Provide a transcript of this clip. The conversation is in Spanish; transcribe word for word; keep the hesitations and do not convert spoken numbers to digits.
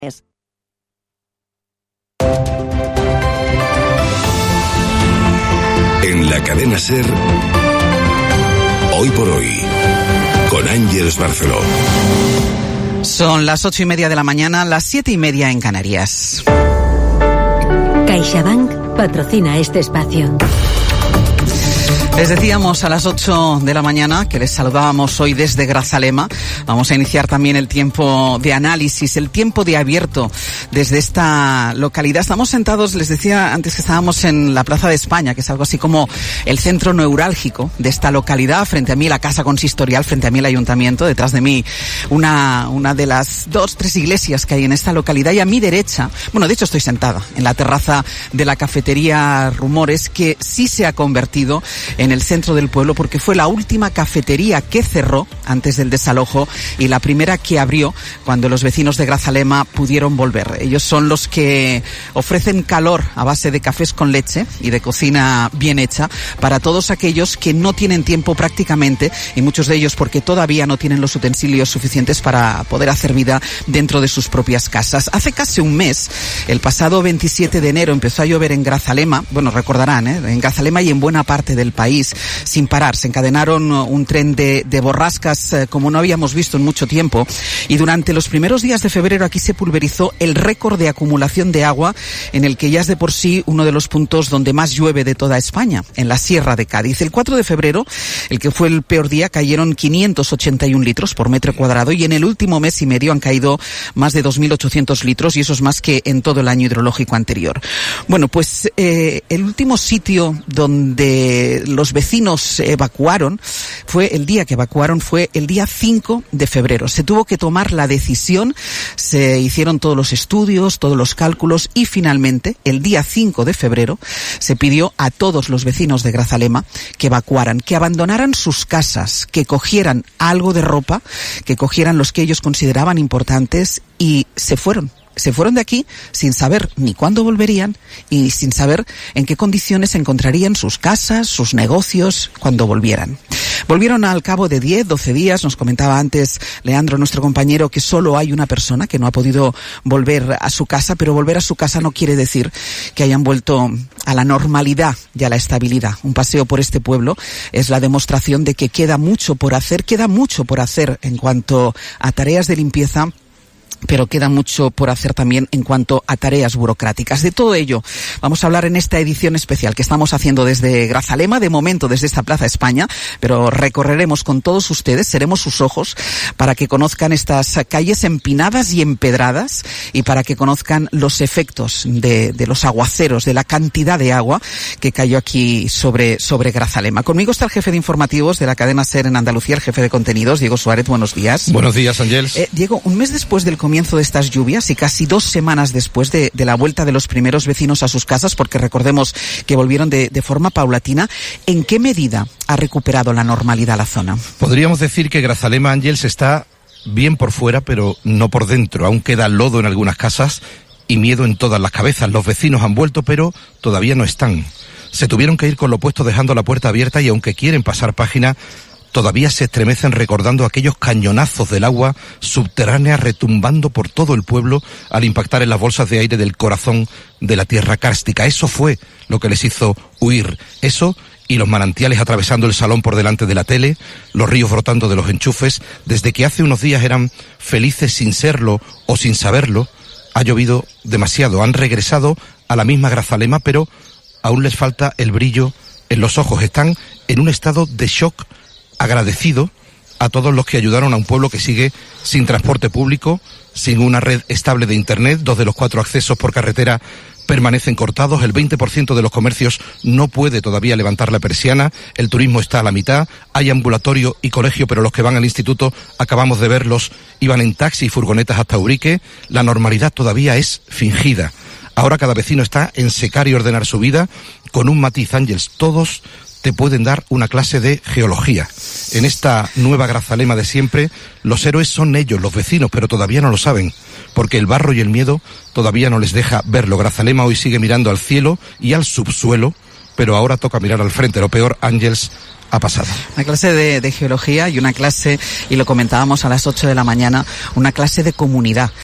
En la cadena SER, Hoy por Hoy, con Ángeles Barceló. Son las ocho y media de la mañana, las siete y media en Canarias. CaixaBank patrocina este espacio. Les decíamos a las ocho de la mañana que les saludábamos hoy desde Grazalema. Vamos a iniciar también el tiempo de análisis, el tiempo de abierto desde esta localidad. Estamos sentados, les decía antes que estábamos en la Plaza de España, que es algo así como el centro neurálgico de esta localidad. Frente a mí la Casa Consistorial, frente a mí el Ayuntamiento, detrás de mí una, una de las dos, tres iglesias que hay en esta localidad. Y a mi derecha, bueno, de hecho estoy sentada en la terraza de la cafetería Rumores, que sí se ha convertido en el centro del pueblo, porque fue la última cafetería que cerró antes del desalojo y la primera que abrió cuando los vecinos de Grazalema pudieron volver. Ellos son los que ofrecen calor a base de cafés con leche y de cocina bien hecha para todos aquellos que no tienen tiempo prácticamente, y muchos de ellos porque todavía no tienen los utensilios suficientes para poder hacer vida dentro de sus propias casas. Hace casi un mes, el pasado veintisiete de enero, empezó a llover en Grazalema, bueno, recordarán, ¿eh? en Grazalema y en buena parte del país, sin parar. Se encadenaron un tren de, de borrascas eh, como no habíamos visto en mucho tiempo, y durante los primeros días de febrero aquí se pulverizó el récord de acumulación de agua en el que ya es de por sí uno de los puntos donde más llueve de toda España, en la Sierra de Cádiz. El cuatro de febrero, el que fue el peor día, cayeron quinientos ochenta y un litros por metro cuadrado, y en el último mes y medio han caído más de dos mil ochocientos litros, y eso es más que en todo el año hidrológico anterior. Bueno, pues eh, el último sitio donde los vecinos evacuaron fue el día que evacuaron fue el día cinco de febrero. Se tuvo que tomar la decisión, se hicieron todos los estudios, todos los cálculos, y finalmente el día cinco de febrero se pidió a todos los vecinos de Grazalema que evacuaran, que abandonaran sus casas, que cogieran algo de ropa, que cogieran los que ellos consideraban importantes, y se fueron. Se fueron de aquí sin saber ni cuándo volverían y sin saber en qué condiciones encontrarían sus casas, sus negocios cuando volvieran. Volvieron al cabo de diez, doce días. Nos comentaba antes Leandro, nuestro compañero, que solo hay una persona que no ha podido volver a su casa, pero volver a su casa no quiere decir que hayan vuelto a la normalidad y a la estabilidad. Un paseo por este pueblo es la demostración de que queda mucho por hacer, queda mucho por hacer en cuanto a tareas de limpieza, pero queda mucho por hacer también en cuanto a tareas burocráticas. De todo ello vamos a hablar en esta edición especial que estamos haciendo desde Grazalema, de momento desde esta Plaza España, pero recorreremos con todos ustedes, seremos sus ojos para que conozcan estas calles empinadas y empedradas, y para que conozcan los efectos de, de los aguaceros, de la cantidad de agua que cayó aquí sobre, sobre Grazalema. Conmigo está el jefe de informativos de la cadena SER en Andalucía, el jefe de contenidos, Diego Suárez. Buenos días. Buenos días, Ángeles. Eh, Diego, un mes después del comienzo de estas lluvias y casi dos semanas después de, de la vuelta de los primeros vecinos a sus casas, porque recordemos que volvieron de, de forma paulatina, ¿en qué medida ha recuperado la normalidad la zona? Podríamos decir que Grazalema, Ángeles, está bien por fuera, pero no por dentro. Aún queda lodo en algunas casas y miedo en todas las cabezas. Los vecinos han vuelto, pero todavía no están. Se tuvieron que ir con lo puesto dejando la puerta abierta, y aunque quieren pasar página, todavía se estremecen recordando aquellos cañonazos del agua subterránea retumbando por todo el pueblo al impactar en las bolsas de aire del corazón de la tierra kárstica. Eso fue lo que les hizo huir. Eso y los manantiales atravesando el salón por delante de la tele, los ríos brotando de los enchufes. Desde que hace unos días eran felices sin serlo o sin saberlo, ha llovido demasiado. Han regresado a la misma Grazalema, pero aún les falta el brillo en los ojos. Están en un estado de shock agradecido a todos los que ayudaron a un pueblo que sigue sin transporte público, sin una red estable de internet. Dos de los cuatro accesos por carretera permanecen cortados, el veinte por ciento de los comercios no puede todavía levantar la persiana, el turismo está a la mitad, hay ambulatorio y colegio, pero los que van al instituto, acabamos de verlos, iban en taxi y furgonetas hasta Urique. La normalidad todavía es fingida. Ahora cada vecino está en secar y ordenar su vida con un matiz, Ángeles. Todos te pueden dar una clase de geología. En esta nueva Grazalema de siempre, los héroes son ellos, los vecinos, pero todavía no lo saben, porque el barro y el miedo todavía no les deja verlo. Grazalema hoy sigue mirando al cielo y al subsuelo, pero ahora toca mirar al frente. Lo peor, Ángeles, ha pasado. Una clase de, de geología y una clase, y lo comentábamos a las ocho de la mañana, una clase de comunidad.